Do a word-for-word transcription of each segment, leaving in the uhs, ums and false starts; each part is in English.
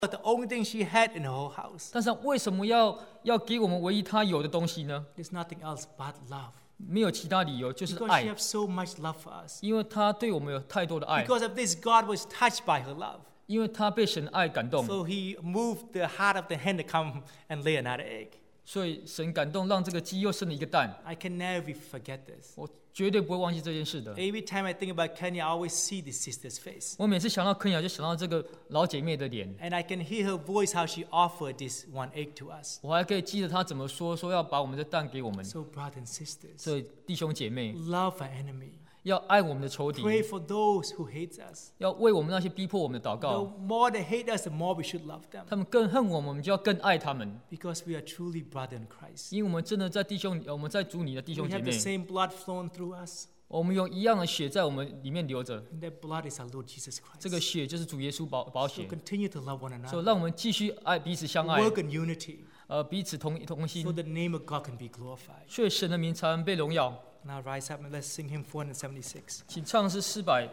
the only thing she had in the whole house. 但是为什么要要给我们唯一他有的东西呢？ There's nothing else but love. 没有其他理由，就是 Because she 爱， has so much love for us. 因为他对我们有太多的爱， Because of this, God was touched by her love. 因为他被神的爱感动， So he moved the heart of the hen to come and lay another egg. 所以神感动，让这个鸡又生了一个蛋。 I can never forget this. 我绝对不会忘记这件事的。 Every time I think about Kenya, I always see this sister's face. 我每次想到肯雅，就想到这个老姐妹的脸， And I can hear her voice how she offered this one egg to us. 我还可以记得她怎么说，说要把我们的蛋给我们。 So, brothers and sisters, 所以弟兄姐妹， love our enemy. 要爱我们的仇敌， Pray for those who hate us. 要为我们那些逼迫我们的祷 The 告。 more they hate us, the more we should love them. 他们更恨我们，我们就要更爱他们， Because we are truly brother in Christ. 因为我们真的在弟兄，我们在主你的弟 We 兄姐 have the 妹， same blood flowing through us. 我们有一样的血在我们里面流着， And that blood is our Lord Jesus 这个 Christ. 血就是主耶稣宝宝 So 血， continue to love one 所以 another. 让我们继续爱彼此相爱， Work in unity 呃，彼此同同 so 心， the name of God can be glorified. 所以神的名才能被荣耀。 Now rise up and let's sing hymn four seventy-six. 请唱是四百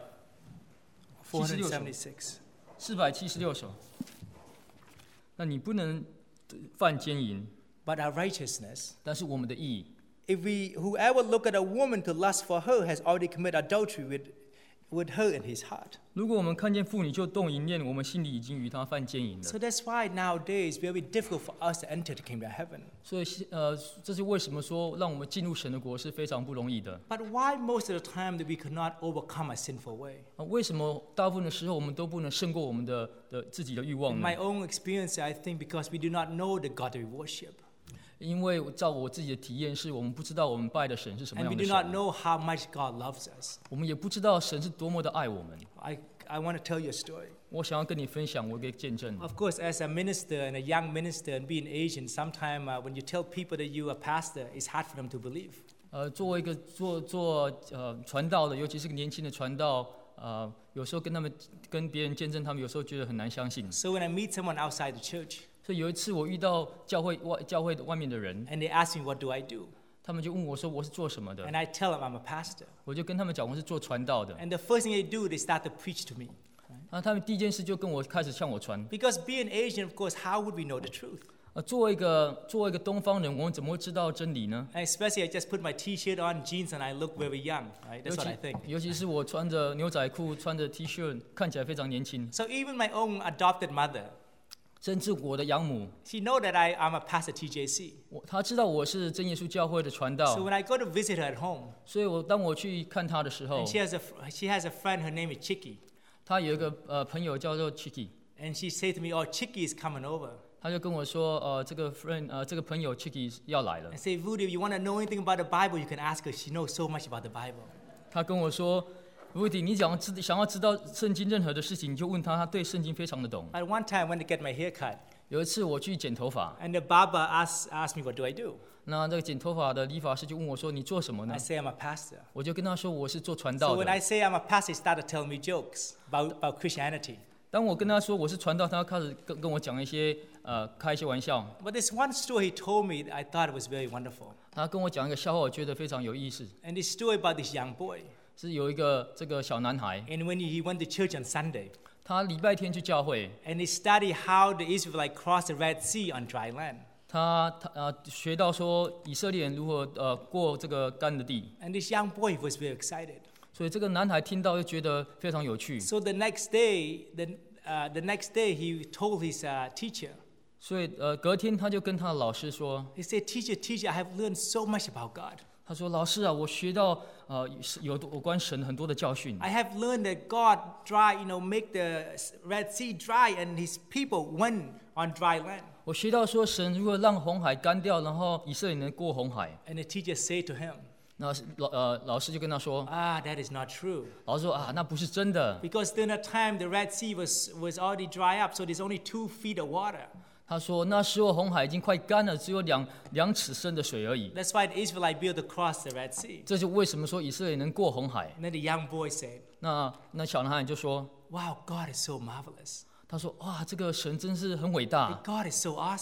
four seventy-six. 四百七十六首。那你不能犯奸淫， But our righteousness, 但是我们的义， if we whoever look at a woman to lust for her has already committed adultery with, with her in his heart. 如果我们看见妇女就动淫念，我们心里已经与她犯奸淫了。 So that's why nowadays it's very difficult for us to enter the kingdom of heaven. 所以呃，这是为什么说让我们进入神的国是非常不容易的。 But why most of the time that we could not overcome a sinful way? 啊，为什么大部分的时候我们都不能胜过我们的的自己的欲望 In 呢？ my own experience, I think because we do not know the God that we worship. 因为照我自己的体验是，我们不知道我们拜的神是什么 And 样 we 的 do not 神， know how much God loves us. 我们也不知道神是多么的爱我们。 I, I want to tell you a story. 我想要跟你分享我一个见证。 Of course, as a minister and a young minister and being Asian, sometimes uh, when you tell people that you are a pastor, it's hard for them to believe. 呃，作为一个做做呃传道的，尤其是个年轻的传道，呃，有时候跟他们跟别人见证，他们有时候觉得很难相信。 So when I meet someone outside the church 所以有一次我遇到教会外教会的外面的人， and they ask me, what do I do? 他们就问我说我是做什么的， And I tell them I'm a pastor. 我就跟他们讲我是做传道的。 And the first thing they do, they start to preach to me. 那他们第一件事就跟我开始向我传。 Because being Asian, of course, how would we know the truth? 呃，作为一个作为一个东方人，我们怎么会知道真理呢？ And especially, I just put my T-shirt on, jeans, and I look very young, right? 尤 That's what 其 I think. 尤其是我穿着牛仔裤、穿着 T 恤，看起来非常年轻。 So even my own adopted mother, 甚至我的养母， she know that I, I'm a pastor at T J C. 我她知道我是真耶稣教会的传 So 道， when I go to visit her at home, 所以我当我去看她的时候 and，she has a she has a friend, her name is Chicky, 她有一个呃朋友叫做 Chicky， and she said to me, "Oh, Chicky is coming over." 她就跟我说，呃，这个 friend 呃这个朋友 Chicky 要来了 I。say, "Rudy, if you want to know anything about the Bible, you can ask her. She knows so much about the Bible." 她跟我说，如果你想要知想要知道圣经任何的事情，你就问她，她对圣经非常的懂。 At one time, I went to get my hair cut, 有一次我去剪头发， and the barber asked asked me, "What do I do?" 那这个剪头发的理发师就问我说：“你做什么呢 I say, "I'm a pastor." 我就跟他说：“我是做传 So 道 when 的。 I say I'm a pastor, he started telling me jokes about about Christianity. ” 当我跟他说我是传道，他开始跟跟我讲一些呃开一些玩笑。 But this one story he told me, I thought it was very wonderful. 他跟我讲一个笑话，我觉得非常有意思。 And this story about this young boy, 是有一个这个小男孩， and when he went to church on Sunday, 他礼拜天去教会， and he studied how the Israelites crossed the Red Sea on dry land. 他他呃学到说以色列人如何呃过这个干的地， And this young boy was very excited. 所以这个男孩听到就觉得非常有趣。 So the next day, the, uh, the next day he told his uh, teacher, 所以呃隔天他就跟他的老师说， he said, "Teacher, teacher, I have learned so much about God. 他说老师啊，我学到呃有有关神很多的教训。 I have learned that God dry, you know, make the Red Sea dry, and His people went on dry land." 我学到说神如何让红海干掉，然后以色列人过红海。 And the teacher said to him, 那老呃老师就跟他说， "Ah, that is not true. 老师说啊，那不是真的。 Because during that time, the Red Sea was, was already dry up, so there's only two feet of water. 他说那时候红海已经快干了，只有两两尺深的水而已。 That's why the Israelites built to cross the Red Sea." 这就为什么说以色列能过红海。 And then the young boy said, 那那小男孩就说， "Wow, God is so marvelous. 他说哇，这个神真是很伟大， God is so awesome."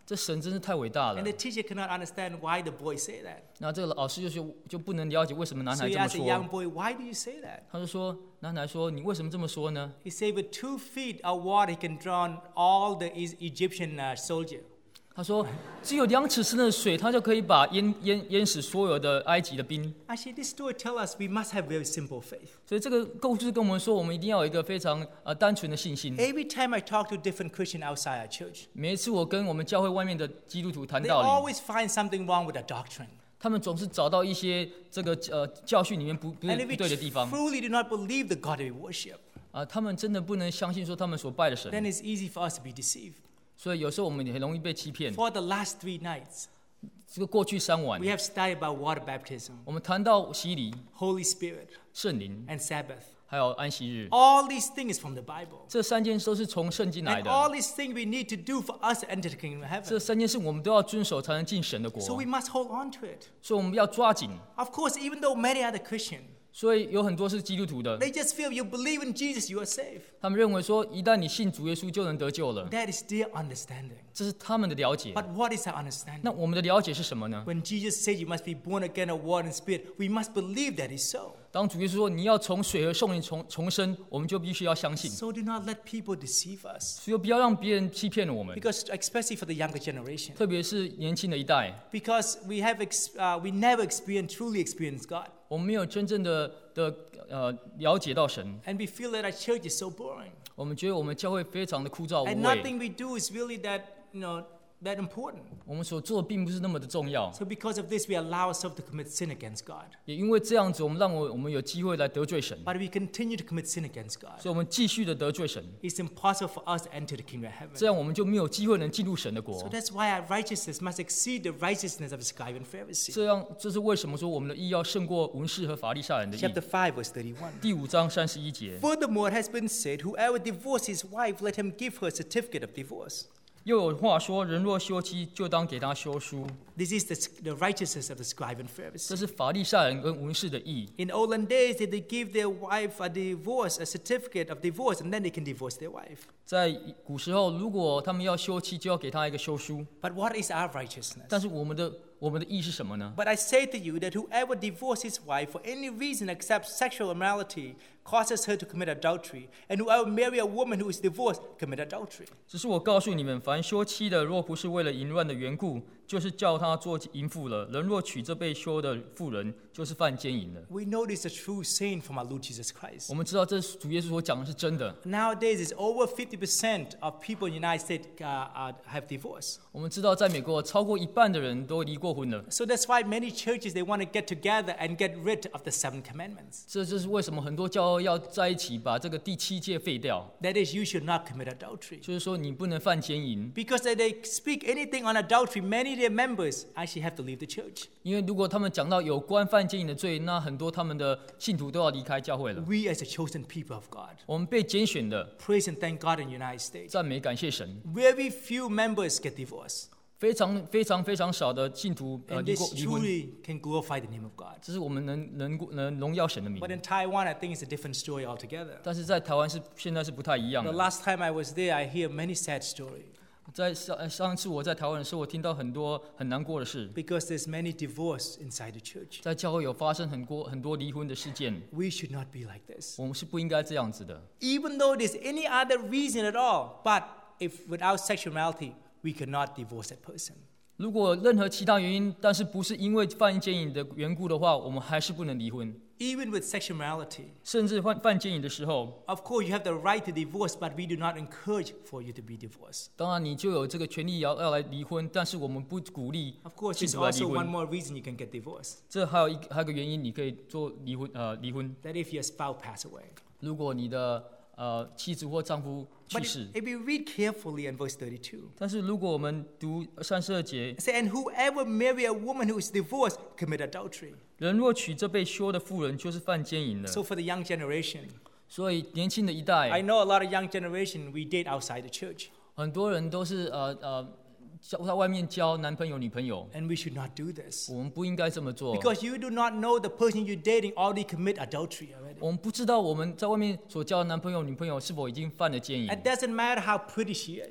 这神真是太伟大了 And。the teacher cannot understand why the boy say that. 那这个老师就说就不能了解为什么男 So 孩 he 这么 asked the young 说。 boy, why do you say that? 他就说，男孩说：“你为什么这么说呢 He said, with two feet of water, he can drown all the E- Egyptian uh, soldier. 他说：“只有两尺深的水，他就可以把淹淹淹死所有的埃及的兵。 Actually, this story tells us we must have very simple faith. ” 所以这个故事跟我们说，我们一定要有一个非常呃单纯的信心。 Every time I talk to different Christians outside our church, 每一次我跟我们教会外面的基督徒谈 they 道理， always find something wrong with the doctrine. 他们总是找到一些这个呃教训里面不不 And 对 if 不 we 对的地方 truly do not believe the God we worship, 啊、他们真的不能相信说他们所拜的神， then it's easy for us to be deceived. 所以有时候我们也很容易被欺骗。 For the last three nights, 这个过去三晚 we，have studied about water baptism, 我们谈到洗礼、 Holy Spirit, 圣灵， and Sabbath. 还有安息日， All these things from the Bible. 这三件都是从圣经来 And 的。 all these things we need to do for us to enter the kingdom of 这 heaven. 三件事我们都要遵守，才能进神的国。 So we must hold on to it. 所以我们要抓紧。 Of course, even though many other Christians, 所以有很多是基督徒的， they just feel you believe in Jesus, you are saved. 他们认为说，一旦你信主耶稣就能得救了， That is their understanding. 这是他们的了解。 But what is our understanding? 那我们的了解是什么呢？ When Jesus said you must be born again of water and spirit, we must believe that is so. 当主耶稣说你要从水和圣灵重重生，我们就必须要相信， So do not let people deceive us. 所以不要让别人欺骗了我们， Because especially for the younger generation. 特别是年轻的一代， Because we have ex- uh, we never experienced truly experienced God. 我们没有真正的的呃了解到神， And we feel that our church is so boring. 我们觉得我们教会非常的枯燥 And 无味， nothing we do is really that, you know, that important. 我们所做的并不是那么的重要。 So because of this, we allow ourselves to commit sin against God. 也因为这样子，我们让我我们有机会来得罪神， But we continue to commit sin against God. 所以我们继续的得罪神， It's impossible for us to enter the kingdom of 这 heaven. 样我们就没有机会能进入神的 So 国。 that's why our righteousness must exceed the righteousness of the scribe and Pharisee. 这样，这是为什么说我们的义要胜过文士和法利赛人的义。 Chapter five, verse thirty-one. 第五章三十一节， Furthermore, it has been said, whoever divorces his wife, let him give her a certificate of divorce. 又有话说，人若休妻，就当给他休书。 This is the, the righteousness of the scribe and 这 Pharisee. 是法利赛人跟文士的义。 In olden days, they they give their wife a divorce, a certificate of divorce, and then they can divorce their wife. 在古时候，如果他们要休妻，就要给他一个休书。 But what is our righteousness? 但是我们的我们的义是什么呢？ But I say to you that whoever divorces his wife for any reason except sexual immorality causes her to commit adultery, and whoever marry a woman who is divorced commit adultery. 只是我告诉你们，凡休妻的，若不是为了淫乱的缘故，就是叫他做淫妇了。人若娶这被休的妇人，就是犯奸淫了。 We know this is a true saying from our Lord Jesus Christ. 我们知道这主耶稣所讲的是真的。 Nowadays, it's over fifty percent of people in the United States uh, uh, have divorce. 我们知道，在美国超过一半的人都离过婚了。 So that's why many churches, they want to get together and get rid of the seven commandments. 这就是为什么很多教会要在一起把这个第七诫废掉， That is, you should not commit adultery. 就是说你不能犯奸淫。 Because if they speak anything on adultery, many of their members actually have to leave the church. 因为如果他们讲到有关犯奸淫的罪，那很多他们的信徒都要离开教会了。 We as the chosen people of God, 我们被拣选的， praise and thank God in the United States. 赞美感谢神， Very few members get divorced. 非常非常非常少的信徒呃 And 离 this 过离婚， truly can glorify the name of God. 这是我们能能能荣耀神的名 But。in Taiwan, I think it's a different story altogether. 但是在台湾是现在是不太一样 The 的。 last time I was there, I hear many sad stories 在上上次我在台湾的时候，我听到很多很难过的事， because there's many divorce inside the church. 在教会有发生很多很多离婚的事件， We should not be like this. 我们是不应该这样子的。 Even though there's any other reason at all, but if without sexuality, we cannot divorce that person. 如果任何其他原因，但是不是因为犯奸淫的缘故的话，我们还是不能离婚。 Even with sexuality, 甚至犯犯奸淫的时候， of course, you have the right to divorce, but we do not encourage for you to be divorced. 当然你就有这个权利要要来离婚，但是我们不鼓励 Of course, 信 there's 徒来离 also one 婚。 more reason you can get divorced. 这还有一还有一个原因，你可以做离婚呃离婚。 That if your spouse pass away. 如果你的呃妻子或丈夫去 But 世 if，if you read carefully in verse thirty-two, 但是如果我们读三十二节， it says, and whoever marry a woman who is divorced commit adultery. 人若娶这被休的妇人，就是犯奸淫了。 So for the young generation, 所以年轻的一 I 代， know a lot of young generation, we date outside the church, 很多人都是呃呃交在外面交男朋友女朋友， and we should not do this. 我们不应该这么做， Because you do not know the person you're dating already commit adultery already. 我们不知道我们在外面所交的男朋友女朋友是否已经犯了奸淫。 It doesn't matter how pretty she is.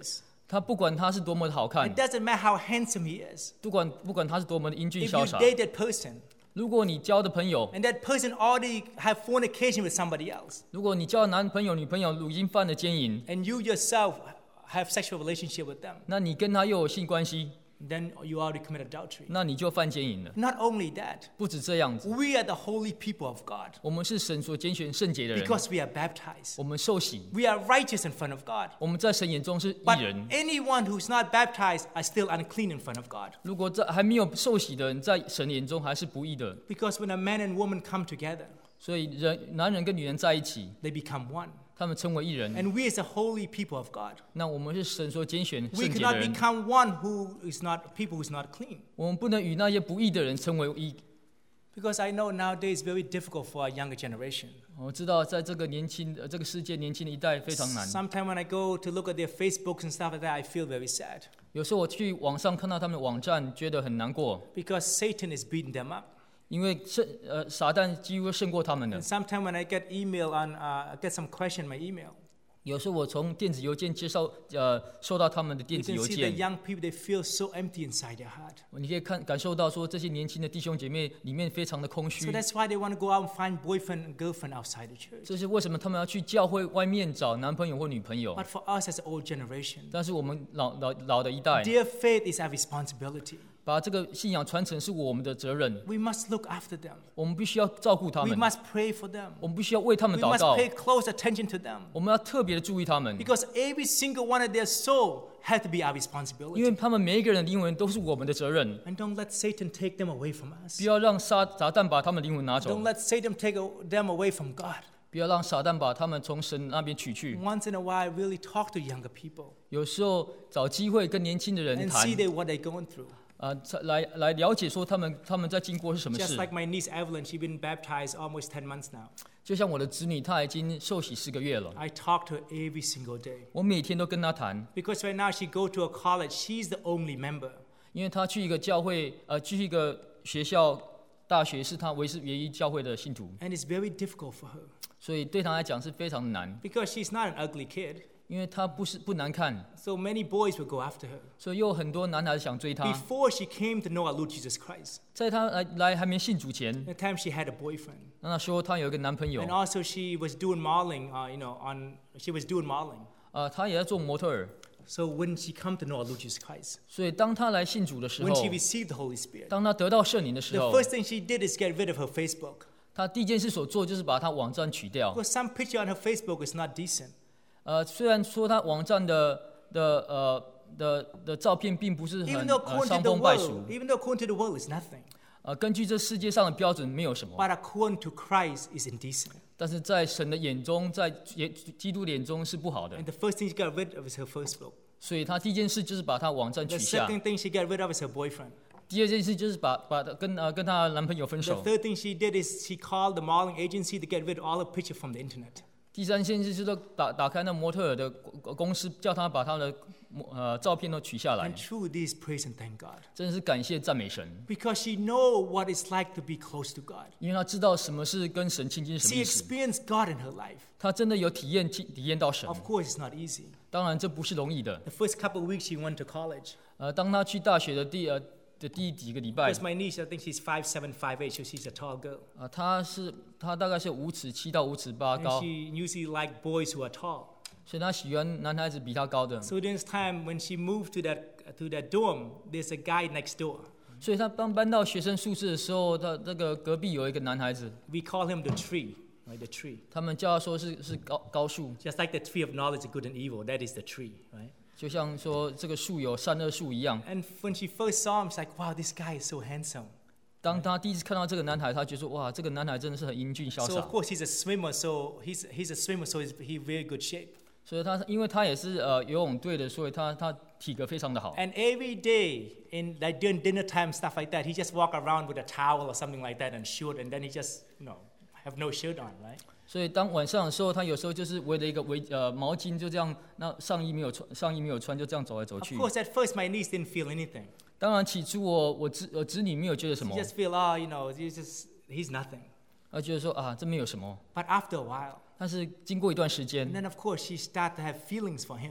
他不管他是多么的好看 It，doesn't matter how handsome he is. 不管不管他是多么的英俊 If 潇 you 洒， date that person 如果你交的朋友， and that person already have fornication with somebody else, 如果你交的男朋友、女朋友已经犯了奸淫， and you yourself have sexual relationship with them, 那你跟他又有性关系， then you already commit adultery. 那你就犯奸淫了。 Not only that, 不止这样子， we are the holy people of God 我们是神所拣选圣洁的人， because we are baptized. 我们受洗， We are righteous in front of God. 我们在神眼中是义 But 人。 anyone who's not baptized are still unclean in front of God. 如果在还没有受洗的人，在神眼中还是不义的。 Because when a man and woman come together, 所以人男人跟女人在一起， they become one. 他们称为义人。 And we as the holy people of God, 那我们是神所拣选 we 圣洁的 cannot 人， become one who is not people who's not clean. 我们不能与那些不义的人称为义。 Because I know nowadays it's very difficult for our younger generation. 我知道，在这个年轻呃这个世界年轻的一代非常难。 Sometimes when I go to look at their Facebooks and stuff like that, I feel very sad. 有时候我去网上看到他们的网站，觉得很难过， Because Satan is beating them up. 因为胜呃撒旦几乎胜过他们了 And。sometimes when I get email on, uh, I get some question in my email. 有时候我从电子邮件接收呃收到他们的 You 电子 can 邮 see the 件， young people, they feel so empty inside their heart. 你可以看感受到说这些年轻的弟兄姐妹里面非常的空 So 虚。 that's why they want to go out and find boyfriend and girlfriend outside the church. 这是为什么他们要去教会外面找男朋友或女朋友？ But for us as the old generation, 但是我们老老老的一代， their faith is our responsibility. 把这个信仰传承是我们的责任， We must look after them. 我们必须要照顾他 We 们， must pray for them. 我们必须要为他们 We 祷 must 告， pay close attention to them. 我们要特别的注意他们， Because every single one of their soul has to be our 因 responsibility. 为他们每一个人的灵魂都是我们的责任。 And don't let Satan take them away from us. 不要让撒撒旦把他们灵魂拿走 Don't，let Satan take them away from God. 不要让撒旦把他们从神那边取去。 Once in a while, I really talk to younger people 有时候找机会跟年轻的人 and 谈 see，they, what they're going through. 啊、来来了解说他们他们在经过是什么 Just 事。 like my niece Evelyn, she's been baptized almost ten months now. 就像我的子女，他已经受洗四个月了， I talk to her every single day. 我每天都跟他谈， Because right now she go to a college, she's the only member. 因为他去一个教会，呃，去一个学校大学是他唯是唯一教会的信徒， And it's very difficult for her. 所以对他来讲是非常难， Because she's not an ugly kid. 因为他不是不难看， So many boys will go after her. 所以有很多男孩子想追他。 Before she came to know our Lord Jesus Christ, 在他来来还没信主前， the time she had a boyfriend. 那时候他有一个男朋友 And，also she was doing modeling, uh, you know, on, she was doing modeling. 呃，他也在做模特儿， So when she come to know our Lord Jesus Christ, 所以当他来信主的时 when 候， she received the Holy Spirit, 当他得到圣灵的时 the 候， first thing she did is get rid of her Facebook. 他第一件事所做就是把他网站取掉。 Because some picture on her Facebook is not decent. 呃，虽然说他网站的的呃的的照片并不是 Even 很 though 呃 according 伤 to the 风败 world, 俗， even though according to the world is nothing, 呃，根据这世界上的标准没有什么， but according to Christ is indecent. 但是在神的眼中，在耶基督的眼中是不好的 And，the first thing she got rid of is her Facebook. 所以他第一件事就是把他网站 The 取下， second thing she got rid of is her boyfriend. 第二件事就是把把他跟呃跟她男朋友分 The 手， third thing she did is she called the modeling agency to get rid of all the picture from the internet. 第三件事就是打打开那模特儿的公司，叫他把他的呃照片都取下来 And，truly this praise and thank God. 真的是感谢赞美神， Because she know what it's like to be close to God. 因为他知道什么是跟神亲近是什 She 么意思， experienced God in her life. 他真的有体验体体验到神。 Of course, it's not easy. 当然这不是容易的， The first couple of weeks she went to college. 呃，当他去大学的第呃的第几个礼拜， Because my niece, I think she's five seven, five eight, so she's a tall girl. 啊，他是他大概是五尺七到五尺八 And 高， she usually like boys who are tall. 所以他喜欢男孩子比他高的， So during this time, when she moved to that to that dorm, there's a guy next door. 所以他刚搬到学生宿舍的时候，他那个隔壁有一个男孩子， We call him the tree, right? The tree. 他们叫他说是是高高树， Just like the tree of knowledge of good and evil, that is the tree, right? 就像说这个树有善恶树一样。 And when she first saw him, she's like, wow, this guy is so handsome. 当他第一次看到这个男孩，他觉得说哇，这个男孩真的是很英俊潇 So 洒 of。course he's a swimmer, so he's he's a swimmer, so he's he very good shape. 所以他因为他也是呃游泳队的，所以他他体格非常的好。 And every day in like during dinner time stuff like that, he just walk around with a towel or something like that and shirt, and then he just you know have no shirt on, right? 所以当晚上的时候，他有时候就是围了一个围呃毛巾，就这样，那上衣没有穿，上衣没有穿，就这样走来走 Of 去。 course, at first my niece didn't feel anything. 当然起初我我子我子女没有觉得什 She 么， just feel, oh, you know, he's just he's nothing. 他觉得说啊这没有什么。 But after a while, 但是经过一段时 and 间， then of course she start to have feelings for him. 他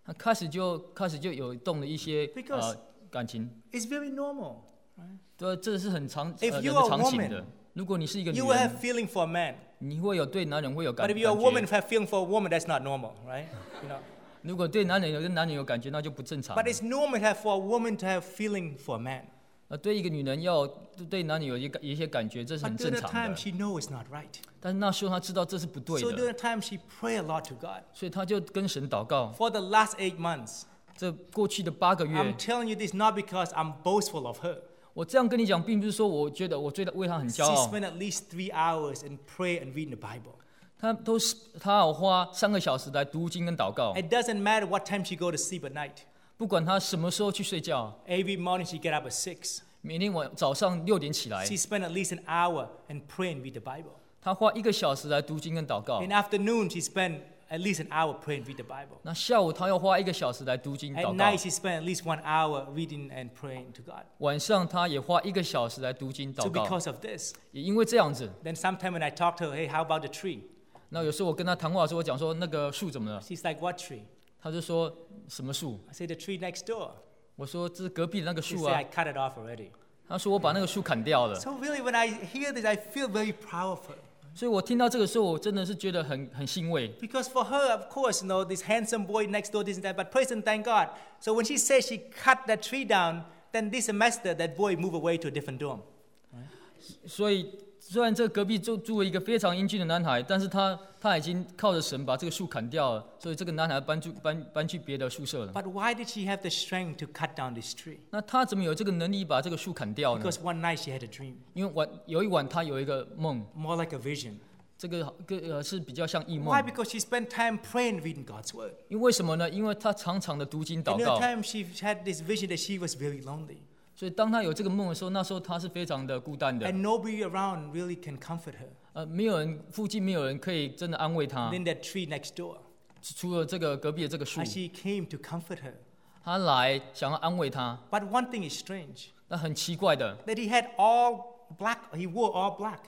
他开始就开始就有动了一些 Because 呃感情， It's very normal. 对，这是很常 If 呃 you 人的 are a 常情 woman, 的。如果你是一个女 You will have 人， feeling for a man. 你会有对男人会有感 But 感 if you're a woman 觉。 have feeling for a woman, that's not normal, right? You know. 如果对男人有跟男人有感觉，那就不正常。 But it's normal have for a woman to have feeling for a man. 呃，对一个女人要对男人有一个有一些感觉，这是 But 很 during 正 the 常 time 的。 she knows it's not right. 但是那时候她知道这是不对 So 的， during the time she pray a lot to God. 所以她就跟神祷告。 For the last eight months, 这过去的八个月 I'm，telling you this not because I'm boastful of her. 我这样跟你讲，并不是说我觉得我觉得为她很 She 骄傲。 spent at least three hours in prayer and reading the Bible. 她都是她要花三个小时来读经跟祷告， It doesn't matter what time she go to sleep at night. 不管她什么时候去睡觉， Every morning she get up at six. 每天晚早上六点起来， She spent at least an hour in pray and read the Bible. 她花一个小时来读经跟祷告 In。afternoon she spent at least an hour pray and read the Bible. 那下午她要花一个小时来读经 At 祷告 night，she spent at least one hour reading and praying to God. 晚上她也花一个小时来读经 So 祷告。 because of this, 也因为这样子， then sometime when I talk to her, hey, how about the tree? 那有时候我跟她谈话的时候，我讲说那个树怎么了， She's like, what tree? 她就说什么树？ I say, the tree next door. 我说这是隔壁的那个 She 树 say, 啊 I。cut it off already. 她说我把那个树砍掉了。 So really, when I hear this, I feel very proud of her. 所以我听到这个时候，我真的是觉得很很欣慰。 Because for her, of course, you know, this handsome boy next door, this and that, but praise and thank God. So when she says she cut that tree down, then this semester, that boy moved away to a different dorm. 所以虽然这个隔壁住住了一个非常英俊的男孩，但是他他已经靠着神把这个树砍掉了，所以这个男孩搬住搬搬去别的宿舍了。 But why did she have the strength to cut down this tree? 那他怎么有这个能力把这个树砍掉呢？ Because one night she had a dream, 因为晚有一晚他有一个梦， more like a vision. 这个个呃是比较像异 Why? 梦。 Because she spent time praying, reading God's word. 因为什么呢？因为他常常的读经 And 祷 the 告， time she had this vision that she was very lonely. 所以当他有这个梦的时候，那时候他是非常的孤单的。 And nobody around really can comfort her. 呃，没有人附近没有人可以真的安慰他， Then that tree next door, 除了这个隔壁的这个树 and，she came to comfort her. 他来想要安慰他。 But one thing is strange, 那很奇怪的， that he had all black, he wore all black.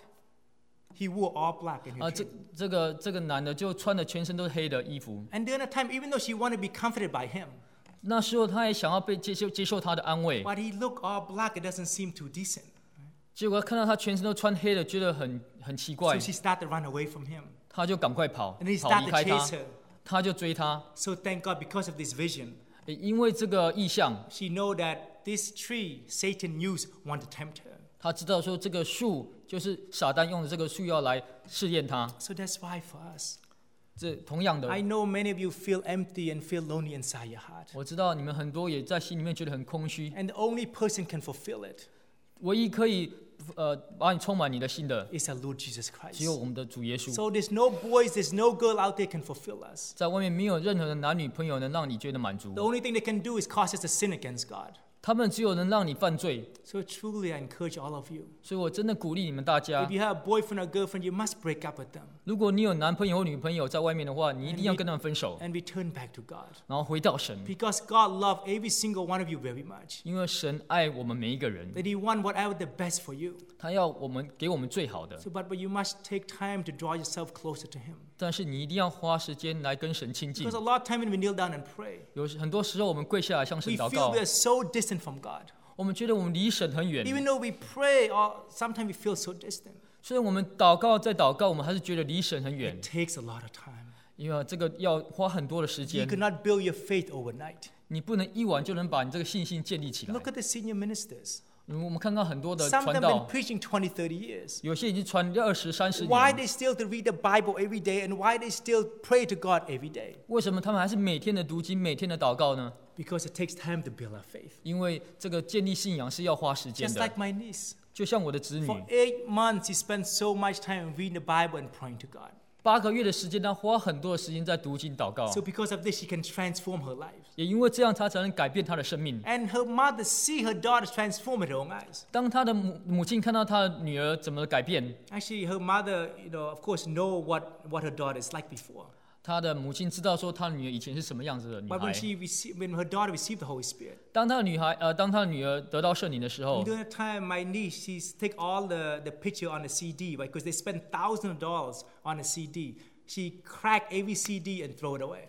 He wore all black in 啊， her 这 dream. 这个这个男的就穿的全身都是黑的衣服。 And during the time, even though she wanted to be comforted by him, 那时候他也想要被接受接受他的安慰， but he looked all black, it doesn't seem too decent. 结果看到他全身都穿黑的，觉得很很奇 So 怪， she started to run away from him. 他就赶快跑 And he 跑 started 离 to 开他 chase，her. 他就追他。 So thank God, because of this vision, 也因为这个意象， she know that this tree Satan used want to tempt her. 他知道说这个树就是撒旦用的这个树要来试验他。 So that's why for us, 这同样的， I know many of you feel empty and feel lonely inside your heart. 我知道你们很多也在心里面觉得很空虚， And the only person can fulfill it 唯一可以呃把你充满你的心的， is our Lord Jesus 只有 Christ. 我们的主耶稣。 So there's no boys, there's no girl out there can fulfill us. 在外面没有任何的男女朋友能让你觉得满 The 足， only thing they can do is cause us to sin against God. 他们只有能让你犯罪。 So truly, I encourage all of you. 所以我真的鼓励你们大家 If，you have a boyfriend or girlfriend, you must break up with them 如果你有男朋友或女朋友在外面的话，你一定要跟他们分手， and return back to God. 然后回到神， Because God loves every single one of you very much. 因为神爱我们每一个人， That He wants whatever the best for you. 他要我们给我们最好的。 So, but, but you must take time to draw yourself closer to Him. 但是你一定要花时间来跟神亲近 Because。a lot of time when we kneel down and pray, 有很多时候我们跪下来向神 we 祷 feel 告 we，are so distant from God. 我们觉得我们离神很远。 Even though we pray, or sometimes we feel so distant. 虽然我们祷告再祷告，我们还是觉得离神很远 It，takes a lot of time. 因为这个要花很多的时 You 间。 cannot build your faith overnight. 你不能一晚就能把你这个信心建立起来。 Look at the senior ministers. 我们看到很多的 Some of 传 them 道 been，preaching twenty, thirty years. 有些已经传二十三十 Why 年， they still to read the Bible every day, and why they still pray to God every day? 为什么他们还是每天的读经、每天的祷告呢？ Because it takes time to build our faith. 因为这个建立信仰是要花时间 Just 的。 like my niece. 就像我的子女， For eight months, she spent so much time reading the Bible and praying to God. 八个月的时间，他花很多的时间在读经祷告， So because of this, she can transform her life. 也因为这样，他才能改变他的生命。 And her mother see her daughter transform in her own eyes. 当他的母母亲看到他的女儿怎么改变， Actually, her mother, you know, of course, know what, what her daughter is like before. 他的母亲知道说他的女儿以前是什么样子的女 But 孩 when。she received, when her daughter received the Holy Spirit, 当他的女孩呃，当他的女儿得到圣灵的时候 and，during that time, my niece, she's take all the, the picture on the C D, right? Because they spend thousands of dollars on a C D. She crack every C D and throw it away.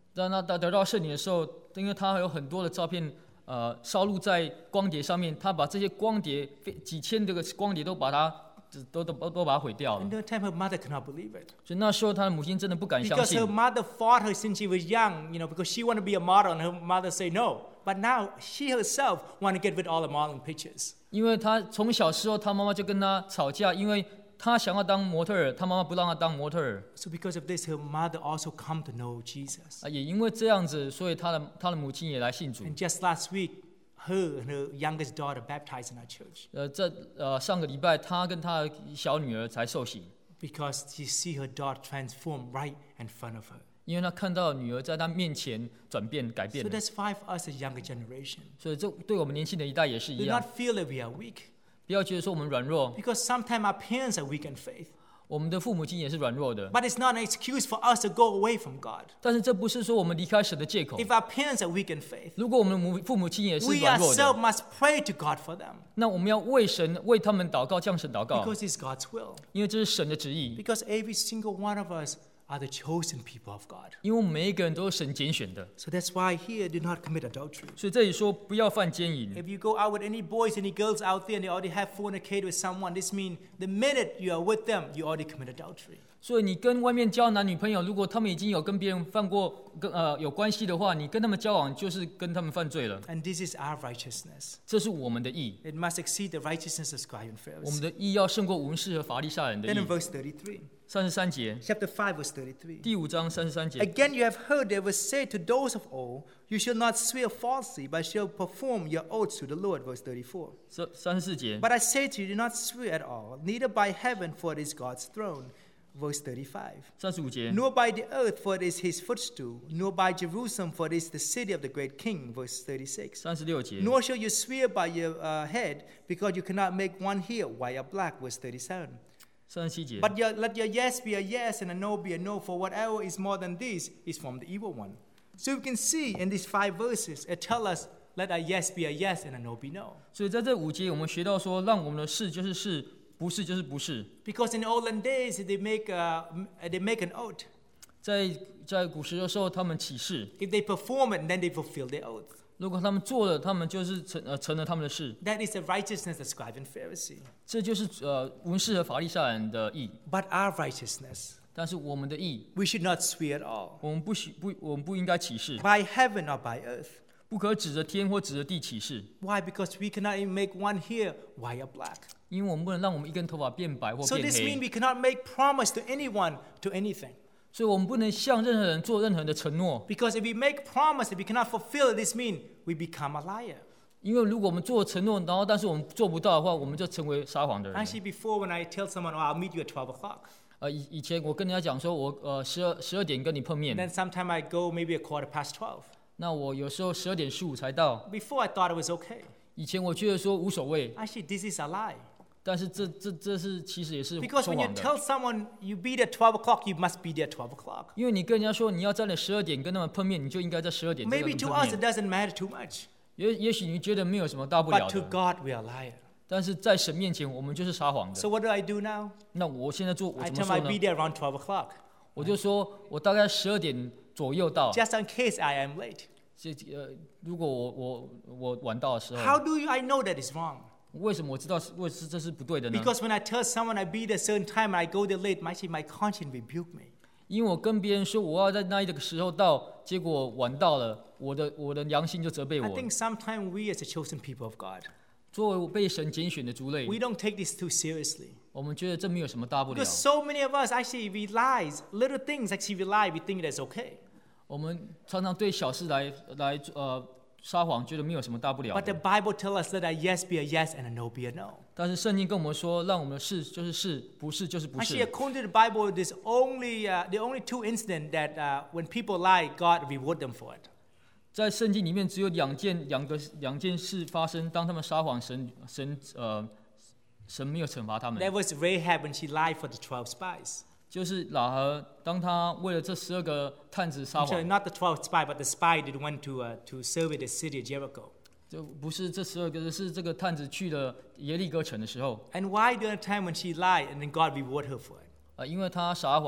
当他得到圣灵的时候，因为他有很多的照片，呃，烧录在光碟上面，他把这些光碟几千这个光碟都把它都都都把它毁掉了。 And that time her mother could not believe it. 所以那时候他的母亲真的不敢相 Because 信 her，mother fought her since she was young, you know, because she wanted to be a model, and her mother said no. But now she herself want to get rid of all the modeling pictures. 因为他从小时候，他妈妈就跟他吵架，因为他想要当模特儿，他妈妈不让他当模特儿。 So because of this, her mother also come to know Jesus. 啊，也因为这样子，所以他的他的母亲也来信主。 And just last week, her and her youngest daughter baptized in our church. 呃，这呃上个礼拜，他跟他的小女儿才受洗， Because she see her daughter transform right in front of her. 因为他看到女儿在他面前转变改变 So 了。 that's why for us as younger generation, 所以这对我们年轻的一代也是一 do 样， not feel that we are weak. 不要觉得说我们软弱， Because sometimes our parents are weak in faith. 我们的父母亲也是软弱的。 But it's not an excuse for us to go away from God. 但是这不是说我们离开神的借口。 If our parents are weak in faith, 如果我们的母父母亲也是 we 软弱 ourselves 的， must pray to God for them. 那我们要为神为他们祷告，向神祷告， Because it's God's will. 因为这是神的旨意。 Because every single one of us are the chosen people of God. 因为我们每一个人都是神揀選的， So that's why here, do not commit adultery. 所以这里说不要犯奸淫。 If you go out with any boys, any girls out there, and they already have fornicated with someone, this means the minute you are with them, you already commit adultery. 所以你跟外面交男女朋友，如果他们已经有跟别人犯过跟呃有关系的话，你跟他们交往就是跟他们犯罪了。 And this is our righteousness. 这是我们的义， It must exceed the righteousness of scribes and 我们 Pharisees. 的义要胜过文士和法利赛人的 Then in 义。 verse thirty-three, 三十三节， chapter five, verse thirty-three. 第五章三十三节。 Again, you have heard that it was said to those of old, you shall not swear falsely, but shall perform your oaths to the Lord. Verse thirty-four. 三三十四节， But I say to you, do not swear at all, neither by heaven, for it is God's throne. Verse thirty-five. 三十五节， Nor by the earth, for it is his footstool, nor by Jerusalem, for it is the city of the great king. Verse thirty-six. 三十六节， Nor shall you swear by your uh, head, because you cannot make one hair white or black. Verse thirty-seven. 三十七节。 But your, let your yes be a yes and a no be a no, for whatever is more than this is from the evil one. So you can see in these five verses, it tells us, let a yes be a yes and a no be no. 所以在这五节，我们学到说，让我们的是就是是，不是就是不是。 Because in the olden days, they make, a, they make an oath. 在在古时的时候，他们起誓， If they perform it, then they fulfill their oath. 如果他们做了，他们就是成呃成了他们的事。 That is the righteousness of scribe and Pharisee. 这就是呃文士和法利赛人的义。 But our righteousness, 但是我们的义， we should not swear at all, 我们不许不我们不应该起誓， by heaven or by earth. 不可指着天或指着地起誓， Why? Because we cannot even make one hair white or black. 因为我们不能让我们一根头发变白或 So 变 this means 黑， we cannot make promise to anyone to anything. 所以我们不能向任何人做任何的承诺。 Because if we make promise, if we cannot fulfill it, this means we become a liar. 因为如果我们做承诺，然后但是我们做不到的话，我们就成为撒谎的人。 Actually, before when I tell someone, oh, I'll meet you at twelve o'clock, 呃，以以前我跟人家讲说，我呃十二十二点跟你碰 and 面， then sometime I go maybe a quarter past twelve. 那我有时候十二点十五才到。 Before I thought it was okay. 以前我觉得说无所谓， Actually, this is a lie. 但是这这这是其实也是 Because 说 when you 谎的。 tell someone you be there at twelve o'clock, you must be there at twelve o'clock. 因为你跟人家说你要在那十二点跟他们碰面，你就应该在十二点这个 Maybe 跟 to 碰 us it 面。 doesn't matter too much. 也也许你觉得没有什么大不了 But to 的， God, we are liar. 但是在神面前我们就是撒谎的 So。what do I do now? 那我现在做我 I 怎 tell 么 them 说 I 呢 be？there around twelve o'clock. 我就说我大概十二点左右到。 Just in case I am late. 这呃，如果我我我晚到的时候， How do you, I know that is wrong? 为什么我知道是为是这是不对的呢？ Because when I tell someone I be there a certain time and I go there late, my, my conscience rebuke me. 因为我跟别人说我要在那一个时候到，结果晚到了，我的我的良心就责备 I 我。 think sometimes we as the chosen people of God, 作为被神拣选的族类， we don't take this too seriously. 我们觉得这没有什么大不了 Because。so many of us actually we lies, little things actually we lie, we think that's okay. 我们常常对小事来来呃撒谎，觉得没有什么大不了 But the 的。 Bible tells us that a yes be a yes and a no be a no. 但是圣经跟我们说，让我们的是就是是，不是就是不 Actually, 是。 according to the Bible, there's only uh, the only two incidents that uh, when people lie, God reward them for it. 在圣经里面只有两件两个两件事发生，当他们撒谎，神神呃神没有惩罚他们。 That was Rahab when she lied for the twelve spies. 就是喇合，当他为了这十二个探子撒 I'm sorry, 谎， not the twelve spies, but the spy that went to uh, to survey the city of Jericho. 就不是这十二个，是这个探子去了耶利哥城的时候， And why during the time when she lied and then God reward her for it? 啊、因为他撒谎，啊、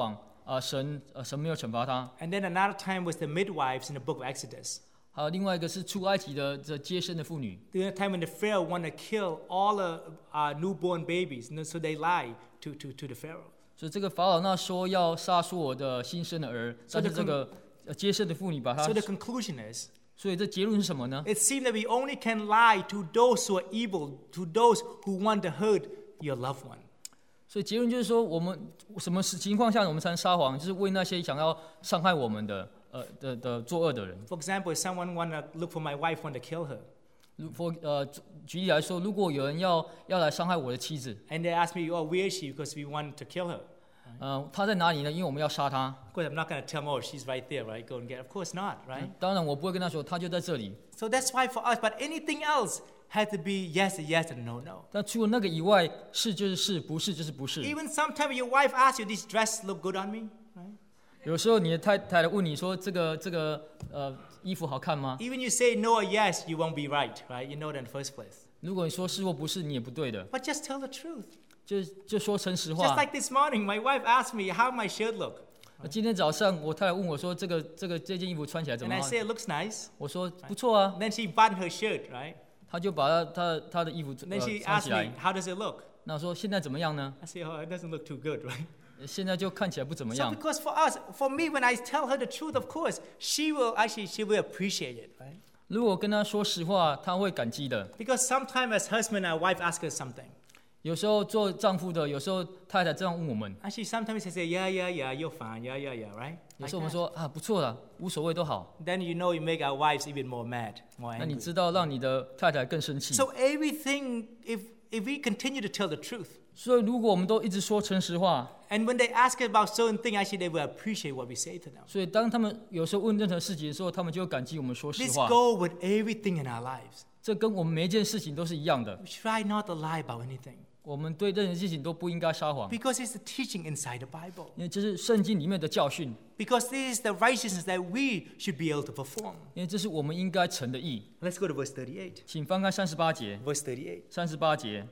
啊、呃、神呃神没有惩罚他。 And then another time was the midwives in the book of Exodus. 还有另外一个是出埃及的这接生的妇女。 The other time when the Pharaoh wanted to kill all the uh, newborn babies, and so they lied to, to, to the Pharaoh. 所以这个法老那说要杀所有的新生的儿， So 但是 the 这个呃接生的妇女把他 So the conclusion is, 所以这结论是什么呢？ it seems that we only can lie to those who are evil, to those who want to hurt your loved one. 所以结论就是说，我们什么情况下我们才能撒谎？就是为那些想要伤害我们的呃的的作恶的人。 For example, if someone want to look for my wife, want to kill her, 如 for 呃举例来说，如果有人要要来伤害我的妻子， and they ask me, oh, where is she? Because we want to kill her. 呃，他在哪里呢？因为我们要杀他。 Of course, I'm not going to tell them, oh, she's right there, right? Go and get her. Of course not, right? 当然，我不会跟他说，他就在这里。 So that's why for us, but anything else had to be yes is yes and no, no. 但除了那个以外，是就是是，不是就是不是。 Even sometimes your wife asks you, this dress look good on me, right? 有时候你的太太来问你说，这个这个呃衣服好看吗？ Even you say no or yes, you won't be right, right? You know that in the first place. 如果你说是或不是，你也不对的。 But just tell the truth. 就就说诚实 Just 话。 like this morning, my wife asked me how my shirt look. 今天早上我太太问我说，这个这个这件衣服穿起来怎 And 么 I 样？ say it looks nice. 我说不错啊。 Then she buttoned her shirt, right? 她就把她她她的衣服 Then 呃 she 穿 asked 起 me, 来。 how does it look? 那我说现在怎么样呢？ I say, oh, it doesn't look too good, right? 现在就看起来不怎么 So 样。 because for us, for me, when I tell her the truth, of course, she will actually, she will appreciate it, right? 如果跟她说实话，她会感激的。 Because sometimes as husband and wife ask us something. 有时候做丈夫的，有时候太太这样问我们， Actually, sometimes they say, yeah, yeah, yeah, you're fine, yeah, yeah, yeah, right? 有 Like 时候我们 that. 说啊不错了，无所谓都好。 Then you know you make our wives even more mad, more 那你 angry. 知道让你的太太更生气。 So everything, if if we continue to tell the truth, 所以如果我们都一直说诚实话， and when they ask us about certain things, actually they will appreciate what we say to them. 所以当他们有时候问任何事情的时候，他们就会感激我们说实 This 话。 go with everything in our lives. 这跟我们每一件事情都是一样的。 We try not to lie about anything 我们对任何事情都不应该撒谎， because it's the teaching inside the Bible. 因为这是圣经里面的教训， Because this is the righteousness that we should be able to perform. 因为这是我们应该成的义。 Let's go to verse thirty-eight. 请翻开三十八节， Verse thirty-eight. 三十八节，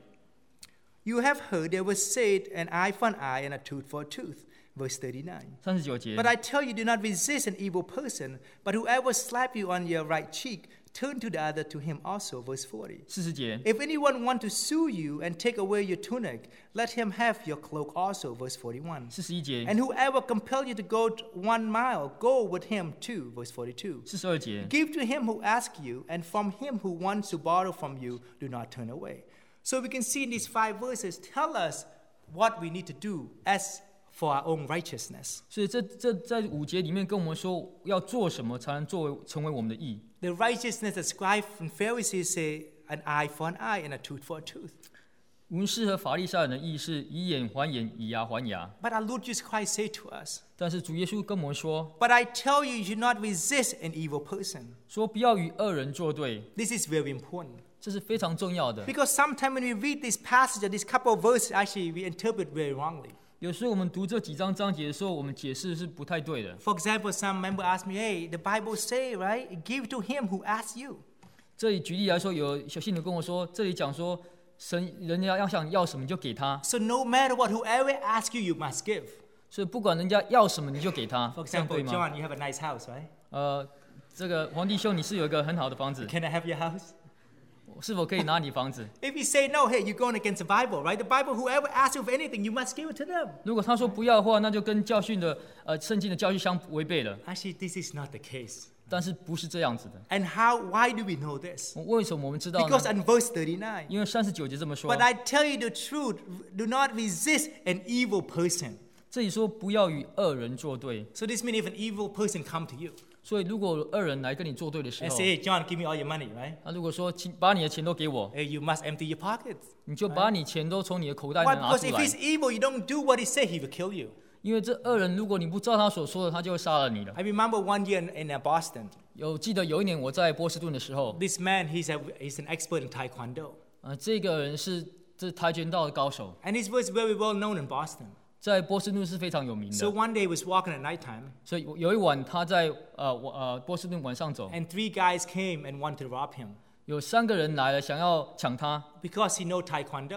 You have heard there was said an eye for an eye and a tooth for a tooth. Verse thirty-nine. 三十九节 But。I tell you, do not resist an evil person, but whoever slap you on your right cheek, turn to the other to him also. Verse forty. 四十节， If anyone want to sue you and take away your tunic, let him have your cloak also. Verse forty-one. 四十一节， And whoever compel you to go one mile, go with him too. Verse forty-two. 四十二节， Give to him who asks you, and from him who wants to borrow from you, do not turn away. So we can see in these five verses tell us what we need to do as for our own righteousness. 所以这这在五节里面跟我们说要做什么才能作为成为我们的义。 The righteousness that scribes and Pharisees say, an eye for an eye and a tooth for a tooth. 文士和法利赛人的义是以眼还眼，以牙还牙。 But our Lord Jesus Christ said to us, 但是主耶稣跟我们说， But I tell you, you should not resist an evil person. 说不要与恶人作对， This is very important. 这是非常重要的。 Because sometimes when we read this passage, this couple of verses, actually we interpret very wrongly. 有时候我们读这几章章节的时候，我们解释是不太对的。 For example, some member asked me, hey, the Bible say, right? Give to him who asks you. 这里举例来说，有小信徒跟我说，这里讲说，神人家要想要什么你就给他， So no matter what, whoever asks you, you must give. 所以不管人家要什么你就给他 For， 这样 example, 对吗？ John, you have a nice house, right? 呃，这个皇帝兄，你是有一个很好的房子， Can I have your house? 是否可以拿你房子？ If you say no, hey, you're going against the Bible, right? The Bible, whoever asks you for anything, you must give it to them. 如果他说不要的话，那就跟教训的呃圣经的教训相违背了。 Actually, this is not the case. 但是不是这样子的？ And how? Why do we know this? 为什么我们知道呢 Because？in verse thirty-nine, 因为三十九节这么说 but，I tell you the truth, do not resist an evil person. 这里说不要与恶人作对。 So this means if an evil person come to you 所以如果恶人来跟你作对的时 and 候， say, hey, John, give me all your money, right? 他如果说请把你的钱都给我， Hey, you must empty your pockets. 你就把你钱都从你的口袋 Why? 拿 Because 出 if 来 he's。evil, you don't do what he said, he will kill you. 因为这恶人，如果你不照他所说的，他就会杀了你了。 I remember one year in, in uh, Boston, 有记得有一年我在波士顿的时候， this man, he's, a, he's an expert in Taekwondo. 呃，这个人是这跆拳道的高手， And he was very well known in Boston. 在波士顿是非常有名 So 的。 one day he was walking at nighttime, 所以有一晚他在呃我呃波士顿晚上走， and three guys came and wanted to rob him 有三个人来了想要抢他， because he know Taekwondo.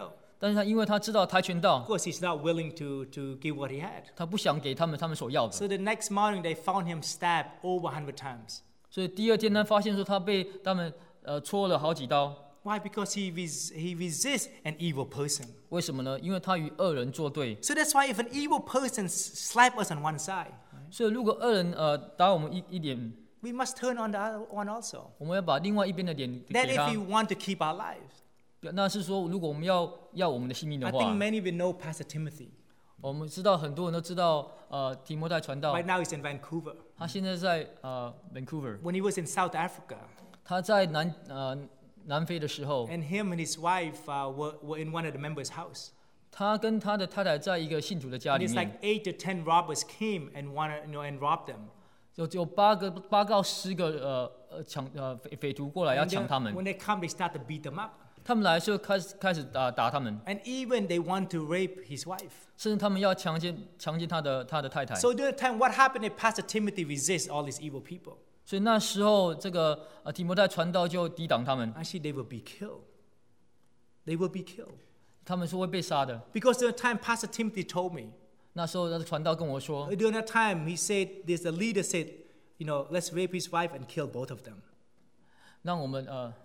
但是他因为他知道跆拳 Of 道， course, he's not willing to, to give what he had. 他不想给他们他们所要的， So the next morning, they found him stabbed over one hundred times. 所以第二天他发现说他被他们呃戳了好几刀。 Why? Because he, res- he resists an evil person. 为什么呢？因为他与恶人作对。 So that's why if an evil person s- slap us on one side, 所以如果恶人呃打我们一一点， we must turn on the other one also. 我们要把另外一边的脸 That 给 if 他 we。want to keep our lives. 那是说，如果我们要要我们的性命的 I 话 think，many of you know Pastor Timothy. 我们知道很多人都知道呃提摩太传道， Right now he's in Vancouver. 他现在在呃 Vancouver， When he was in South Africa, 他在南呃南非的时候， and him and his wife uh, were, were in one of the members' house. 他跟他的太太在一个信徒的家 And 里 it's 面 like，eight to ten robbers came and wanted, you know, and robbed them. 有有八个八到十个呃呃抢呃匪匪徒过来要 And 抢 then 他们， when they come, they start to beat them up. 他们来就开始开始打打他们， And even they want to rape his wife. 甚至他们要强奸强奸他的他的太太。 So during the time, what happened if Pastor Timothy resists all these evil people? 所以那时候这个呃提摩太传道就抵挡他们， Actually, they will be killed. They will be killed. 他们说会被杀的。 Because during the time, Pastor Timothy told me, 那时候那个传道跟我说， during that time, he said, there's a leader said, you know, let's rape his wife and kill both of them. 让我们呃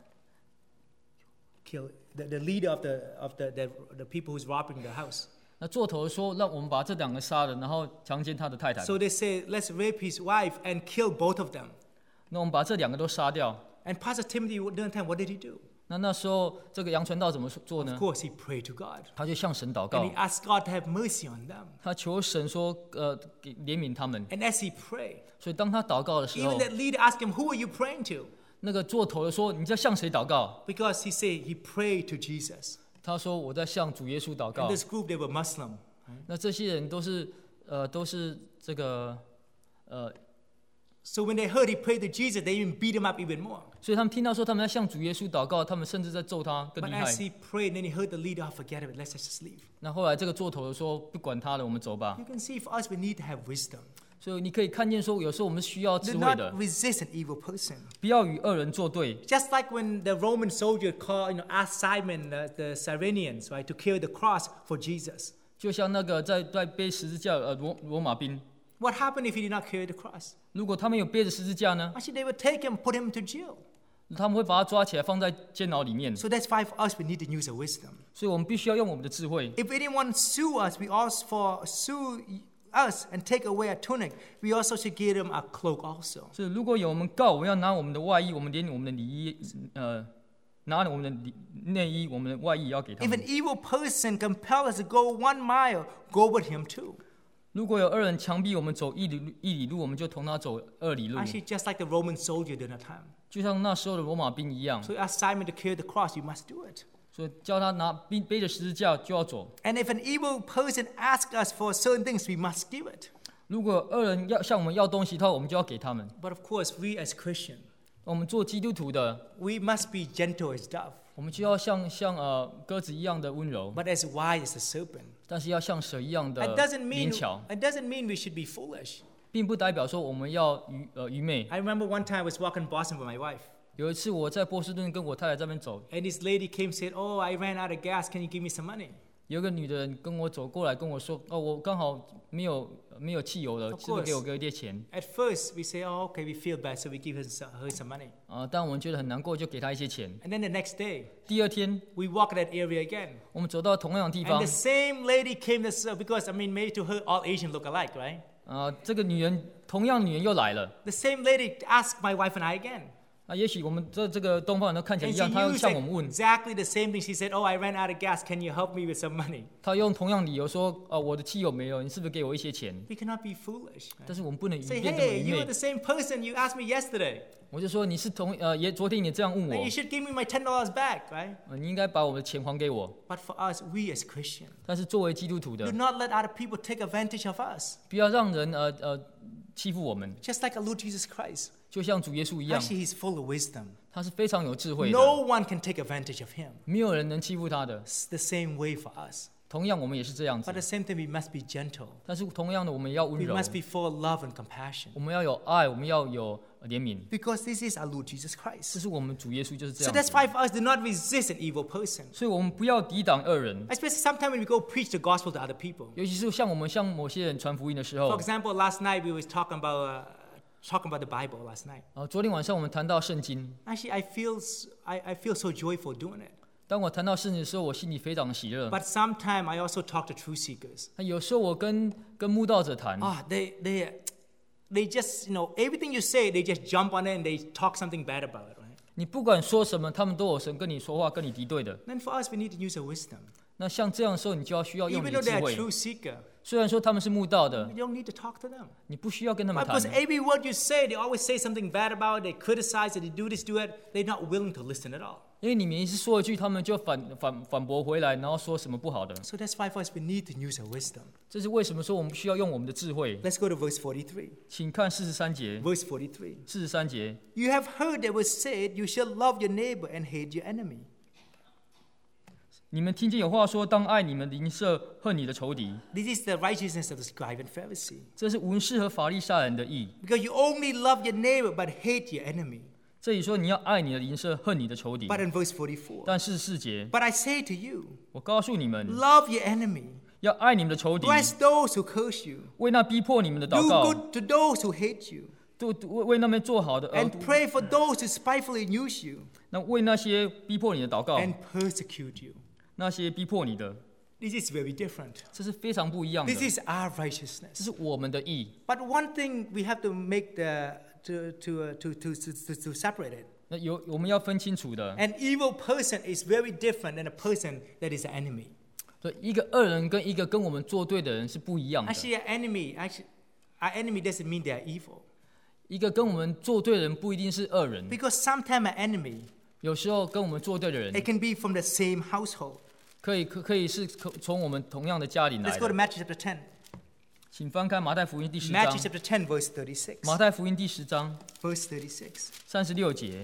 Kill the, the leader of the of the, the the people who's robbing the house. 那做头说让我们把这两个杀了，然后强奸他的太太。 So they say, let's rape his wife and kill both of them. 那我们把这两个都杀掉。 And Pastor Timothy, during the time, what did he do? 那那时候这个杨传道怎么做 Of 呢？ course, he prayed to God. 他就向神祷 And 告 he，asked God to have mercy on them. 他求神说呃给怜悯他们。 And as he prayed, 所以当他祷告的时 even 候， that leader asked him, who are you praying to? 那个做头的说你在向谁祷告？ Because he said he prayed to Jesus. 他说我在向主耶稣祷 And 告。 this group, they were Muslim. 那这些人都是呃都是这个呃， So when they heard he prayed to Jesus, they even beat him up even more. 所以他们听到说他们在向主耶稣祷告，他们甚至在揍他更 But 厉害 as。he prayed, then he heard the leader, oh, forget it, let's just leave. 那后来这个做头的说不管他了，我们走吧。 You can see for us, we need to have wisdom. 所以你可以看见说，有时候我们需要 Do 智慧 not 的， resist an evil person. 不要与恶人作对。 Just like when the Roman soldier called, you know, asked Simon, uh, the Cyrenians, right, to carry the cross for Jesus. 就像那个在在背十字架呃罗罗马兵， What happened if he did not carry the cross? 如果他们有背着十字架呢， Actually, they would take him, put him into jail. 他们会把他抓起来放在监牢里面。 So that's why for us, we need to use our wisdom. 所以我们必须要用我们的智慧。 If anyone sue us, we also for sue us and take away our tunic, we also should give them a cloak also. 所以如果有我们告，我们要拿我们的外衣，我们连我们的里衣，呃，拿我们的里内衣，我们的外衣也要给他 If 们 an。evil person compels us to go one mile, go with him too. 如果有恶人强逼我们走一里路一里路，我们就同他走二里路， Actually, just like the Roman soldier during that time. 就像那时候的罗马兵一样。 So ask Simon to carry the cross, you must do it. 所以叫他拿背背着十字架就要走。 And if an evil person asks us for certain things, we must give it. 如果恶人要向我们要东西的话，我们就要给他们。 But of course, we as Christians, 我们做基督徒的， we must be gentle as dove, 我们就要像像呃鸽子一样的温柔， but as wise as a serpent. 但是要像蛇一样的 It doesn't mean 灵巧， it doesn't mean we should be foolish. 并不代表说我们要愚呃愚昧。 I remember one time I was walking in Boston with my wife, 有一次我在波士顿跟我太太这边走， and this lady came and said, "Oh, I ran out of gas. Can you give me some money?" 有个女的人跟我走过来跟我说：“哦，我刚好没有没有汽油了， Of 是不是给我 course. 给我一点钱 At first, we say, "Oh, okay, we feel bad, so we give her some, her some money." 啊？”但我们觉得很难过，就给她一些钱。 And then the next day, 第二天， we walk that area again, 我们走到同样的地 and 方 the，same lady came to serve because I mean, maybe to her, all Asians look alike, right? 啊，这个女人同样女人又来了。 The same lady asked my wife and I again. 啊，也许我们这这个东方人都看起来 And 一 she 样，她又 used 向我们问， exactly the same thing. She said, "Oh, I ran out of gas. Can you help me with some money?" 她用同样理由说：“哦，我的汽油没有，你是不是给我一些钱 We cannot be foolish. right?？” 但是我们不能 Say, 变这么 "Hey, 愚 you 昧 are the。same person you asked me yesterday. 我就说你是同呃，也昨天你这样问 Then 我 you，should give me my ten dollars back, right?" 呃你应该把我的钱还给我。 But for us, we as Christians, 但是作为基督徒 do 的， not let other people take advantage of us. 不要让人呃呃欺负我们， Just like our Lord Jesus Christ. 就像主耶稣一样， Actually, he's full of wisdom. 他是非常有智慧的， No one can take advantage of him. 没有人能欺负他的。 It's the same way for us. 同样我们也是这样 But 子 at the，same time, we must be gentle. 但是同样的我们也要温 We 柔， must be full of love and compassion. 我们要有爱，我们要有怜悯， Because this is our Lord Jesus 这 Christ. 是我们主耶稣就是这 So 样 that's 子。 why for us, do not resist an evil person. 所以我们不要抵挡恶人， Especially sometimes when we go preach the gospel to other people. 尤其是像我们向某些人传福音的时 For 候。 example, last night we was talking about uh, talking about the Bible last night. 啊，昨天晚上我们谈到圣经， Actually, I feel s- I, I feel so joyful doing it. 当我谈到圣经的时候，我心里非常喜乐。 But sometimes I also talk to truth seekers. 那有时候我跟跟慕道者谈， Ah, they they they just you know everything you say, they just jump on it and they talk something bad about it, right? 你不管说什么，他们都有神跟你说话，跟你敌对的。 Then for us, we need to use our wisdom. 那像这样的时候，你就要需要用 Even 你 though 的 they 智 are 慧。 truth seeker, 虽然说他们是慕道的 we，don't need to talk to them. 你不需要跟他们谈 Because，every word you say, they always say something bad about it. They criticize it. They do this, do it. They're not willing to listen at all. 因为你每一次说一句，他们就反反反驳回来，然后说什么不好的。 So that's why for us, we need to use our wisdom. 这是为什么说我们需要用我们的智慧。 Let's go to verse forty-three. 请看四十三节， Verse forty-three. 四十三节， You have heard that was said, you shall love your neighbor and hate your enemy. 你们听见有话说，当爱你们邻舍，恨你的仇敌。 This is the righteousness of the scribe and Pharisee. 这是文士和法利赛人的义。 Because you only love your neighbor but hate your enemy. 这里说你要爱你的邻舍，恨你的仇敌。 But in verse forty-four, 但四十四节， but I say to you, 我告诉你们， love your enemy, 要爱你们的仇敌， bless those who curse you, 为那逼迫你们的 do 祷告， good to those who hate you, 都为为那边做好的，呃 and pray for those who spitefully use you 那为那些逼迫你的祷告， and persecute you. 那些逼迫你的， This is very different. 这是非常不一样的， This 这 is our righteousness. 是我们的义。 But one thing we have to make the to to uh, to, to to to separate it. 那有我们要分清楚的， An evil person is very different than a person that is an enemy. 所以一个恶人跟一个跟我们作对的人是不一样的。 Actually, an enemy, actually, our enemy doesn't mean they are evil. 一个跟我们作对的人不一定是恶人， Because sometimes an enemy, 有时候跟我们作对的人 it can be from the same household. 可以可可以是可从我们同样的家里来 Let's go to 的。 Matthew chapter ten. 请翻开马太福音第十章 Matthew，chapter ten, verse thirty-six. 马太福音第十章 Verse thirty-six. 三十六节。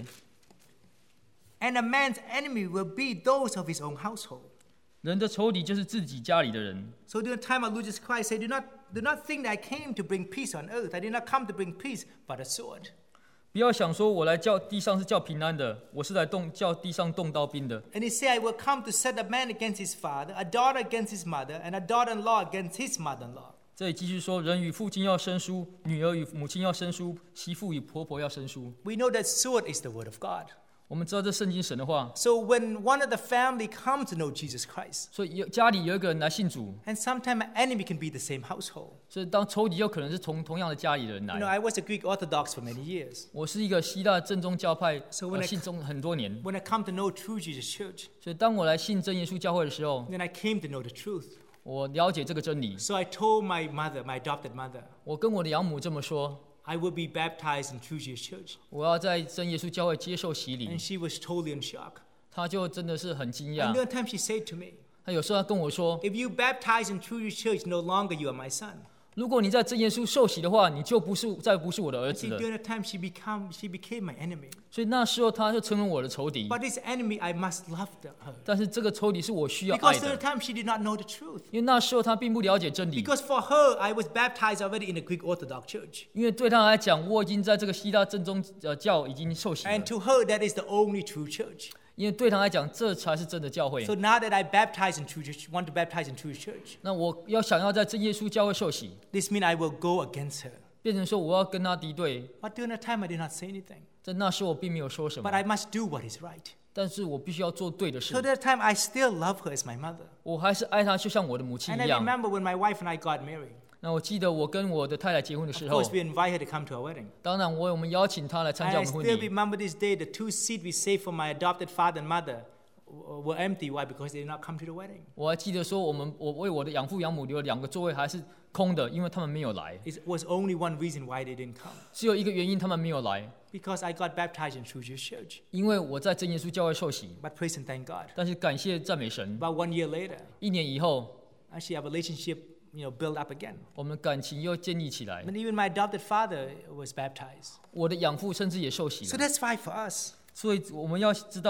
And a man's enemy will be those of his own household. 人的仇敌就是自己家里的人。 So during the time of Lord Jesus Christ, say, do not, do not think that I came to bring peace on earth. I did not come to bring peace, but a sword. 不要想说我来叫地上是叫平安的，我是来动叫地上动刀兵的。 And he said, I will come to set a man against his father, a daughter against his mother, and a daughter-in-law against his mother-in-law. 这里继续说，人与父亲要生疏，女儿与母亲要生疏，媳妇与婆婆要生疏。 We know that sword is the word of God. 我们知道这圣经神的话， So when one of the family come to know Jesus Christ, 所以有家里有一个人来信主， and sometimes an enemy can be the same household. 所以当仇敌有可能是从同样的家里的人 You know, 来。 I was a Greek Orthodox for many years. 我是一个希腊正宗教派 So when 呃 I- 信宗很多年， When I come to know true Jesus Church, 所以当我来信真耶稣教会的时候， then I came to know the truth. 我了解这个真理。 So I told my mother, my adopted mother, 我跟我的养母这么说， I will be baptized in true Jesus Church. 我要在真耶稣教会接受洗礼 And。she was totally in shock. 她就真的是很惊 And 讶。 one time she said to me, 她有时候她跟我说， if you baptize in true Jesus Church, no longer you are my son. 如果你在真耶稣受洗的话，你就不是再不是我的儿子 See, 了。 during that time she become she became my enemy. 所以那时候她就成为我的仇敌。 But this enemy, I must love the- her. 但是这个仇敌是我需要爱 Because during 的， the time she did not know the truth. 因为那时候她并不了解真理。 Because for her, I was baptized already in the Greek Orthodox Church. 因为对她来讲，我已经在这个希腊正宗呃教已经受洗了 And。to her, that is the only true church. 因为对她来讲，这才是真的教会 So。now that I baptize in true church, want to baptize in true church, 那我要想要在真耶稣教会受洗， this means I will go against her. 变成说我要跟她敌对。 But during that time, I did not say anything. 在那时候我并没有说什 But 么， I must do what is right. 但是我必须要做对的 So 事。 that time, I still love her as my mother. 我还是爱她，就像我的母亲 And 一 I 样。 remember when my wife and I got married. 那我记得我跟我的太太结婚的 Of 时候， course, we invite her to come to our wedding. 当然我我们邀请她来参 And 加 I 我们婚 still 礼。 remember this day, the two seats we saved for my adopted father and mother were empty. Why? Because they did not come to the wedding. 我还记得说，我们我为我的养父养母留了两个座位还是空的，因为他们没有来。 It was only one reason why they didn't come. 只有一个原因，他们没有来， Because I got baptized in True Jesus Church. 因为我在真耶稣教会受洗。 But praise and thank God. 但是感谢赞美神， About one year later, 一年以后， actually our relationship, you know, built up again. 我们感情又建立起来。 And even my adopted father was baptized. 我的养父甚至也受洗 So 了。 that's why for us, 所以我们要知道，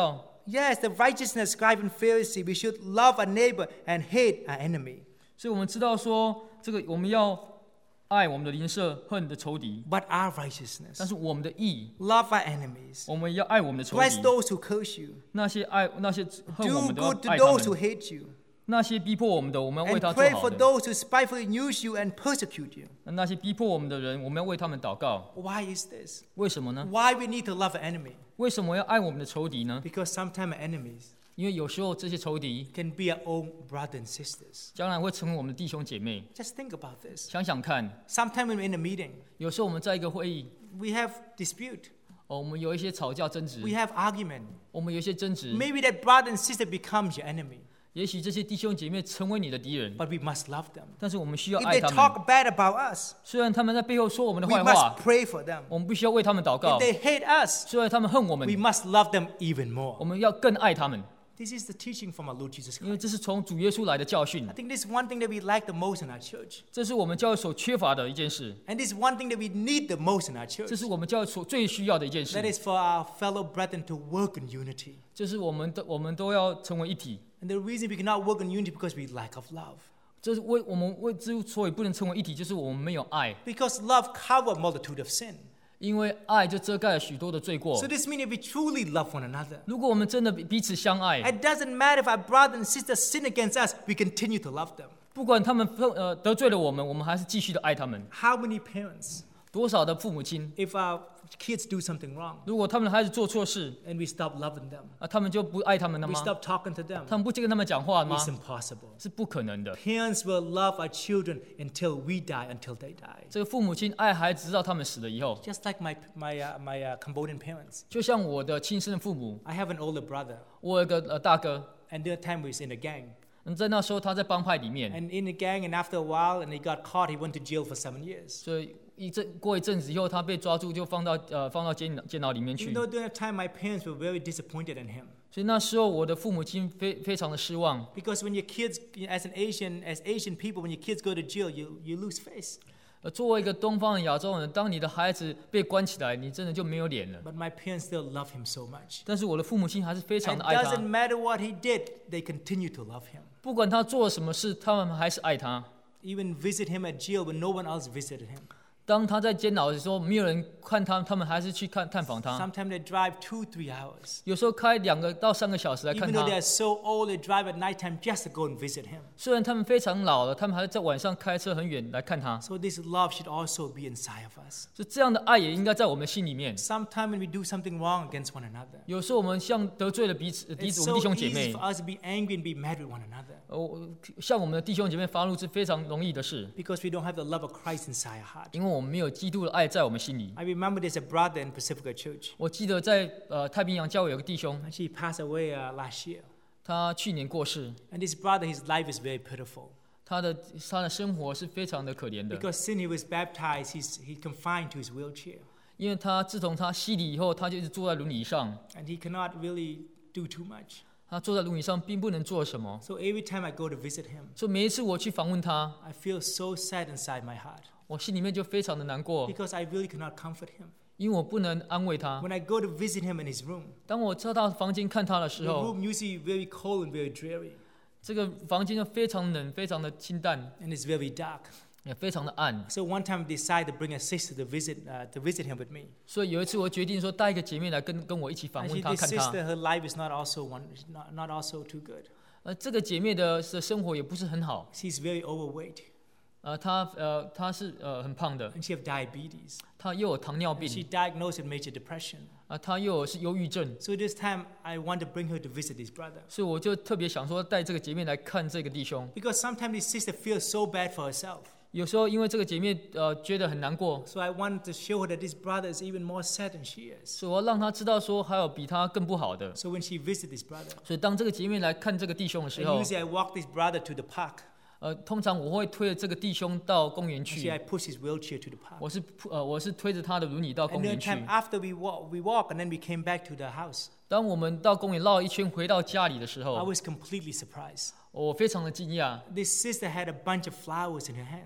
Yes, the righteousness scribe and Pharisee, we should love our neighbor and hate our enemy. 所以我们知道说，这个我们要爱我们的邻舍，恨你的仇敌。 But our righteousness, 但是我们的义， love our enemies, 我们要爱我们的仇 bless 敌。 those who curse you, 那些爱那些恨我 do 们的，要 good to 爱他 those who 们； hate you, 那些逼迫我们的，我们要为 and 他做 pray 好 for 的； those who spitefully use you and persecute you. 那些逼迫我们的人，我们要为他们祷告。 Why is this? 为什么呢？ Why we need to love our enemy? 为什么要爱我们的仇敌呢？ Because sometimes our enemies 因为有时候这些仇敌 can be our own brothers and sisters. 将来会成为我们的弟兄姐妹。 Just think about this. 想想看， Sometimes when we're in a meeting, 有时候我们在一个会议， we have dispute, 哦，我们有一些吵架争执， we have argument. 我们有一些争执， Maybe that brother and sister becomes your enemy, 也许这些弟兄姐妹成为你的敌人， but we must love them. 但是我们需要 If 爱 they 他们。 talk bad about us, 虽然他们在背后说我们的 we 坏话 must，pray for them. 我们必须要为他们祷告 If。they hate us, 虽然他们恨我 we 们， must love them even 我 more. 们要更爱他们， This is the teaching from our Lord Jesus 因为 Christ. 这是从主耶稣来的教训 I。think this is one thing that we like the most in our church. 这是我们教会所缺乏的一件事， And this is one thing that we need the most in our 这 church. 是我们教会所最需要的一件 That 事。 is for our fellow brethren to work in unity. 这是我们的，我们都要成为一体。 And the reason we cannot work in unity because we lack of love. 这是为我们为之所以不能成为一体，就是我们没有爱， Because love covers a multitude of sin. 因为爱就遮盖了许多的罪过 So。this means if we truly love one another, 如果我们真的彼此相爱， it doesn't matter if our brother and sister sin against us, we continue to love them. 不管他们呃得罪了我们，我们还是继续的爱他们。 How many parents, 多少的父母亲， if our kids do something wrong 如果他们的孩子做错事 and we stop loving them, 啊，他们就不爱他们了 we 吗？ stop talking to them, 他们不去跟他们讲话吗？ it's impossible. 是不可能的。 Parents will love our children until we die, until they die. 这个父母亲爱孩子，直到他们死了以后， Just like my, my, uh, my uh, Cambodian parents. 就像我的亲生的父母， I have an older brother, 我有个呃大哥， and the time we was in a gang. 嗯，在那时候他在帮派里面， And in the gang, and after a while, and he got caught, he went to jail for seven years. 所以一阵过一阵子以后，他被抓住，就放到呃放到监监牢里面 Even 去。 though during that time, my parents were very disappointed in him. 所以那时候我的父母亲非非常的失望， Because when your kids, as an Asian, as Asian people, when your kids go to jail, you, you lose face. 呃，作为一个东方的亚洲人，当你的孩子被关起来，你真的就没有脸了。 But my parents still love him so much. 但是我的父母亲还是非常 And 的爱 doesn't 他， matter what he did, they continue to love him. 不管他做了什么事，他们还是爱他。 Even visit him at jail when no one else visited him. 当他在监牢的时候，没有人看他，他们还是去看探访他。 Sometimes they drive two, three hours. 有时候开两个到三个小时来看 Even though 他 they are。so old, they drive at nighttime just to go and visit him. 虽然他们非常老了，他们还是在晚上开车很远来看他。 So this love should also be inside of us. 就这样的爱也应该在我们心里面。 Sometimes when we do something wrong against one another, 有时候我们像得罪了彼此彼 it's 此我们 so 弟兄姐 easy 妹 for，us to be angry and be mad with one another 哦，向我们的弟兄姐妹发怒是非常容易的事， because we don't have the love of Christ inside our heart. 因为我们没有基督的爱在我们心里。 I remember there's a brother in Pacifica Church. 我记得在呃太平洋教会有个弟兄， Actually, he passed away uh, last year. 他去年过世， And this brother, his life is very pitiful 他的他的生活是非常的可怜的， because since he was baptized, he's he confined to his wheelchair, 因为他自从他洗礼以后，他就一直坐在轮椅上， and he cannot really do too much. 他坐在轮椅上并不能做什么， So every time I go to visit him, 所以每一次我去访问他， I feel so sad inside my heart 我心里面就非常的难过， because I really cannot comfort him. 因为我不能安慰他。 When I go to visit him in his room, 当我到他房间看他的 the 时候， room usually very cold and very dreary, 这个房间就非常冷，非常的清淡， and it's very dark. 也非常的暗。 So one time I decided to bring a sister to visit uh, to visit him with me. 所以有一次我决定说带一个姐妹来跟跟我一起访 Actually, 问她 this 看她。 sister, her life is not also one, not, not also too good. 呃，这个姐妹的的生活也不是很好， She's very overweight, 呃，她呃她是呃很胖的， and she have diabetes. 她又有糖尿 And she 病， diagnosed with major depression. 啊、她又有是忧郁症， So this time I want to bring her to visit this brother 所以我就特别想说带这个姐妹来看这个弟兄。 because sometimes this sister feels so bad for herself. 有时候因为这个姐妹呃觉得很难过， So I want to show her that this brother is even more sad than she is. 所以我要让她知道说还有比她更不好的。 So when she visits this brother, 所以当这个姐妹来看这个弟兄的 and 时候， usually I walk this brother to the park. 呃，通常我会推着这个弟兄到公园 Actually, I 去， push his wheelchair to the park. 我是呃我是推着他的轮椅到 And 公 then 园去。 time after we walk, we walk, and then we came back to the house. 当我们到公园绕一圈回到家里的时 I 候， was completely surprised. 我非常的惊讶。 This sister had a bunch of flowers in her hand.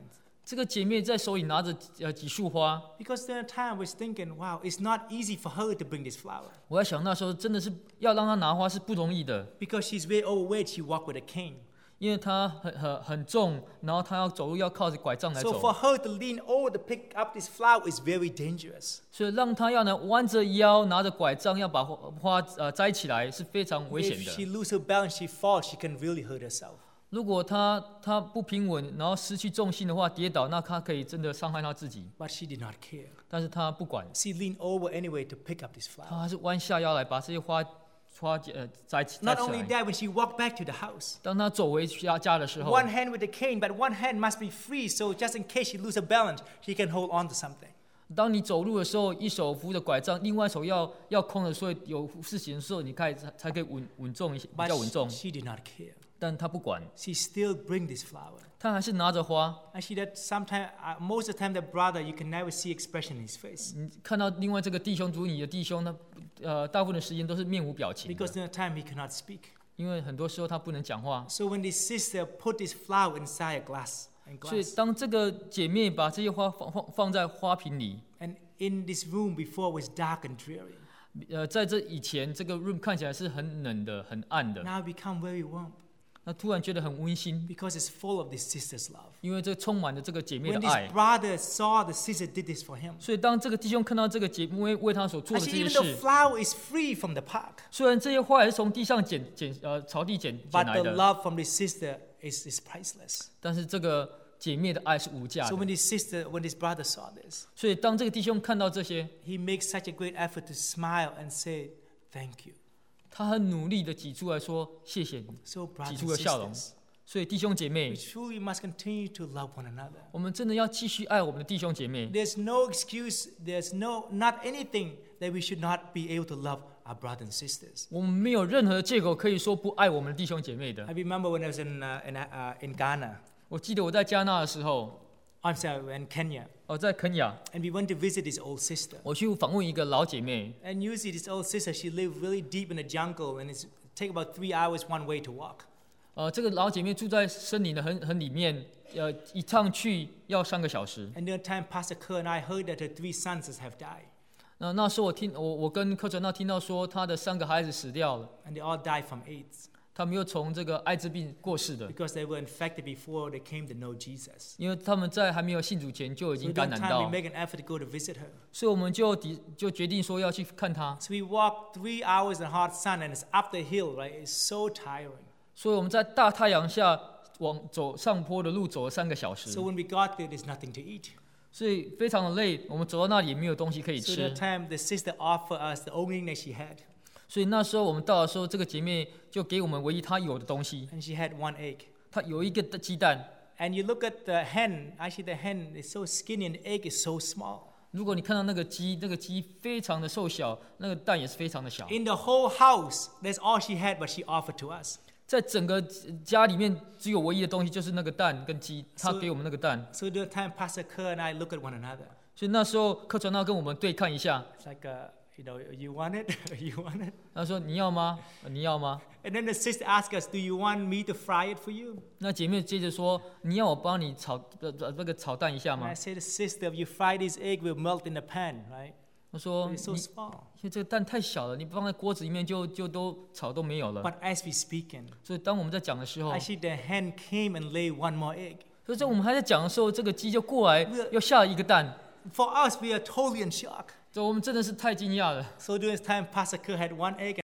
这个姐妹在手里拿着呃几束花， Because there time I was thinking, wow, it's not easy for her to bring this flower. 我在想那时候真的是要让她拿花是不容易的， Because she's very overweight, she walked with a cane. 因为她很很很重，然后她要走路要靠着拐杖来 So 走， for her to lean over to pick up this flower is very dangerous. 所以让她要呢弯着腰拿着拐杖要把花花呃摘起来是非常危险 If 的。 she lose her balance, she falls, she can really hurt herself. 如果她她不平稳，然后失去重心的话跌倒，那她可以真的伤害她自己。 But she did not care. 但是她不管， She leaned over anyway to pick up this 她 flower. 还是弯下腰来把这些花花呃摘起摘 Not 起 only 来。 that, when she walked back to the house, 当她走回家家的时候， one hand with the cane, but one hand must be free, so just in case she lose her balance, she can hold on to something. 当你走路的时候，一手扶着拐杖，另外一手要要空的，所以有事情的时候，你才才可以稳稳重一些，比 But 较稳重。 she did not care. 但他不管， She still bring this flower. 他还是拿着花。 Actually, that sometimes, uh, most of the time, the brother, you can never see expression in his face. 你看到另外这个弟兄，如你的弟兄，他呃大部分的时间都是面无表情的， Because in the time he cannot speak. 因为很多时候他不能讲话。 So when this sister put this flower inside a glass, and 所以 glass, 当这个姐妹把这些花放放放在花瓶里， and in this room before was dark and dreary. 呃，在这以前，这个 room 看起来是很冷的、很暗的， Now it become very warm 那突然觉得很温馨， because it's full of this sister's love. 因为这充满了这个姐妹 When 的 this 爱。 brother saw the sister did this for him, 所以当这个弟兄看到这个姐妹为他所做的这 actually 些 even 事， though flower is free from the park, 虽然这些花也是从地上捡捡呃草地捡捡 but 来 the 的， love from this sister is, is priceless. 但是这个姐妹的爱是无价 So 的。 when this sister, when this brother saw this, 所以当这个弟兄看到这些， he makes such a great effort to smile and say, thank you. 他很努力的挤出来说谢谢你。 So 挤 brothers 出 and 了笑容。 sisters, 所以弟兄姐 we 妹， truly must continue to love one another. 我们真的要继续爱我们的弟兄姐妹。 There's no excuse, there's no, not anything that we should not be able to love our brothers and sisters. 我们没有任何借口可以说不爱我们的弟兄姐妹的 I。remember when I was in, uh, in, uh, in Ghana, 我记得我在加纳的时候， I'm sorry, in Kenya, 哦，在肯亚， and we went to visit this old sister. 我去访问一个老姐妹。 And usually this old sister, she lived really deep in the jungle, and it's take about three hours one way to walk. 呃，这个老姐妹住在森林的很很里面，呃，一趟去要三个小时。 And during time, Pastor Kerr and I heard that her three sons have died, 那那时候我听我我跟柯传道听到说，他的三个孩子死掉了， and they all died from AIDS 他们又从这个艾滋病过世的， because they were infected before they came to know Jesus. 因为他们在还没有信主前就已 So 经 during 感染 time, 到 we，make an effort to go to visit her. 所以我们就抵就决定说要去看她。 So we walked three hours in hot sun, and it's up the hill, right? It's so tiring. 所以我们在大太阳下往走上坡的路走了三个小时 So，when we got there, there's nothing to eat. 所以非常的累。我们走到那里也没有东西可以 So 吃 that，time, the sister offered us the only thing that she had, 所以那时候我们到的时候，这个姐妹就给我们唯一她有的东西， and she had one egg. 她有一个鸡蛋。 And you look at the hen, actually the hen is so skinny and the egg is so small. 如果你看到那个鸡，那个鸡非常的瘦小，那个蛋也是非常的小。 In the whole house, that's all she had, but she offered to us. 在整个家里面，只有唯一的东西就是那个蛋跟鸡，她 So- 给我们那个蛋。 So the time Pastor Kerr and I look at one another. 所以那时候柯传道跟我们对看一下， It's like, uh, you know, you want it? you want it? 他说你要吗？呃你要吗？ And then the sister asked us, do you want me to fry it for you? 那姐妹接着说，你要我帮你炒呃呃那个炒蛋一下 And 吗 I？said, sister, if you fry this egg, will melt in the pan, right? 他说 But it's so 你 small. 因为这个蛋太小了，你放在锅子里面就就都炒都没有了。 But as we speaking, 所以当我们在讲的时候， actually the hen came and laid one more egg. 所以在我们还在讲的时候，这个鸡就过来要下一个蛋， For us, we are totally in shock. 所以我们真的是太惊讶了。 So during this time, Pastor Kerr had one egg